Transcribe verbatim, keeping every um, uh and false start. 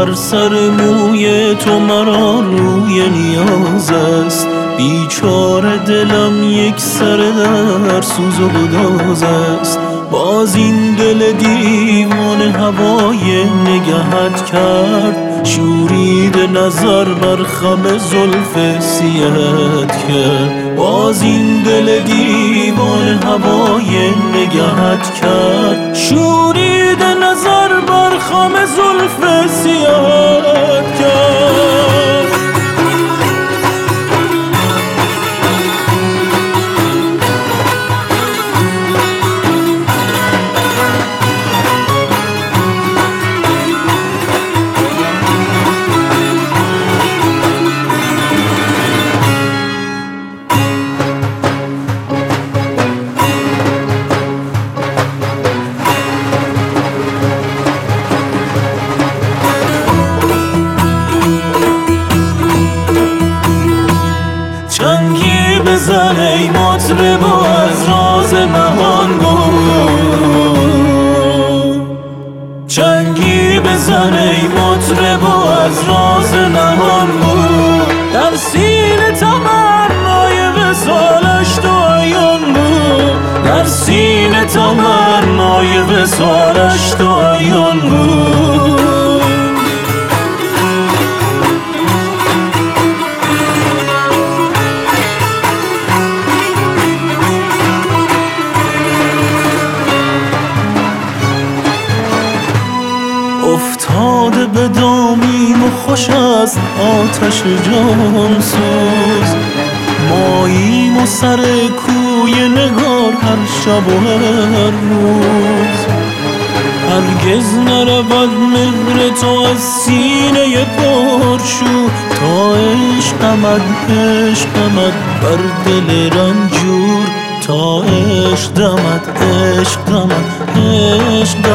بر سر موی تو مرا روی نیاز است. بیچاره دلم یک سر در سوز و گداز است. باز این دل دیوانه هوای نگهت کرد، شورید نظر بر خم زلف سیهت کرد. باز این دل دیوانه هوای نگهت کرد، شورید نظر بر خم زلف سیهت کرد. چنگی بزن ای مطرب و از راز نهان گو، چنگی بزن ای مطرب و از راز نهان گو. در سینه تمنای وصالش تو عیان بود، در سینه تمنای وصالش تو عیان بود. افتاده به دامیم و خوش است آتش جان سوز، ماییم و سر کوی نگار هر شب و هر روز. هرگز نرود مهر تو از سینه پرشور، تا عشق آمد عشق آمد بر دل رنجور، تا عشق دمد عشق دمد عشق